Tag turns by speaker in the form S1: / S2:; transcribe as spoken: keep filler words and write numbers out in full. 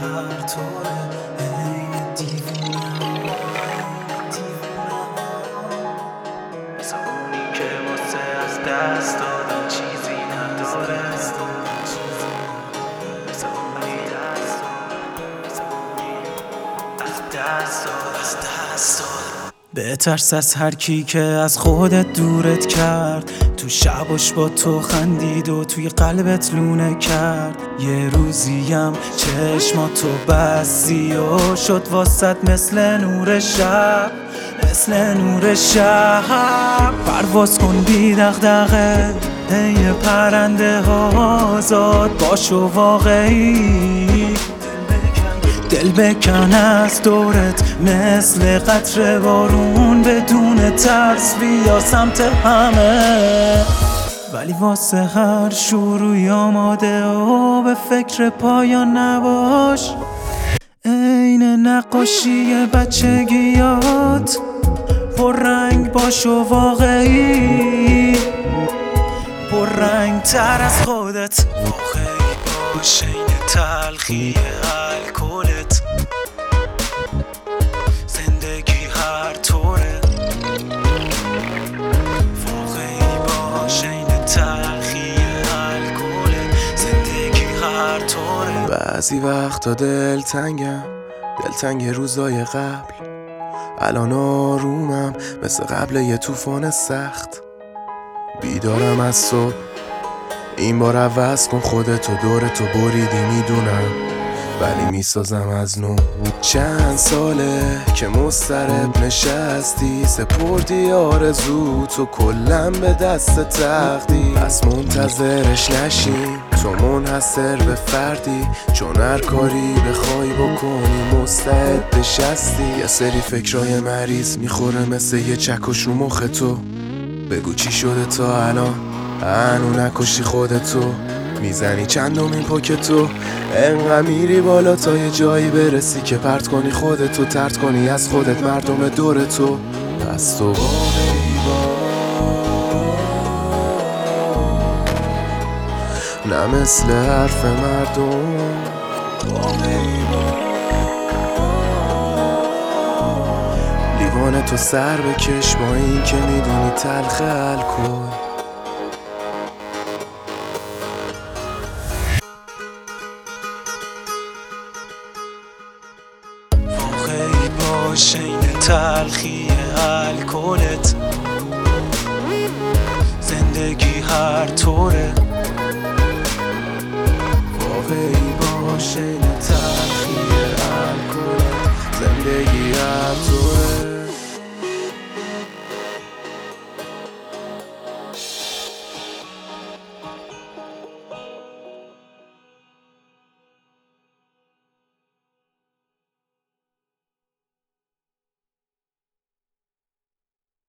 S1: هر طوره عین دیوونه مثل اونی که واسه از دست دادن چیزی نداره مثل اونی دست از دست دادن. بترس از هر کی که از خودت دورت کرد، تو شبش با تو خندید و توی قلبت لونه کرد. یه روزیم چشماتو بستی و شد واسط مثل نور شب، مثل نور شب. پرواز کن بی دغدغه ای پرنده آزاد، باش و واقعی دل بکن از دورت مثل قطره بارون، بدون ترس بیا سمت همه. ولی واسه هر شروعی آماده و به فکر پایان نباش، عین نقاشی بچگیات پر رنگ باش و واقعی، پر رنگ تر از خودت واقعی باش، عین تلخی الکلت. زندگی هر طوره واقعی باش، عین تلخی الکلت. زندگی هر طوره.
S2: بعضی وقتا دل تنگم، دل تنگ روزای قبل. الان آرومم مثل قبل یه طوفان سخت. بیدارم از صبح، این بار عوض کن خودتو، دورتو بریدی میدونم ولی میسازم از نو. چند ساله که مضطرب نشستی، سپردی آرزو تو کلم به دست تقدیر. پس منتظرش نشین، تو منحصر به فردی، چون هر کاری بخوای بکنی مستعد نشستی. یه سری فکرای مریض میخوره مثل یه چکش رو مخ تو. بگو چی شده تا الان هنو نکشی خودتو، میزنی چندمین پاکتو، انقدر میری بالا تا یه جایی برسی که پرت کنی خودتو، ترد کنی از خودت مردم دورتو. پس تو واقعی با نه مثل حرف مردم، واقعی با لیوان تو سر بکش با این که میدونی تلخ الکل.
S1: واقعی باش، عین تلخی الکلت. زندگی هر طوره
S2: واقعی باش، عین تلخی الکلت. زندگی هر طوره.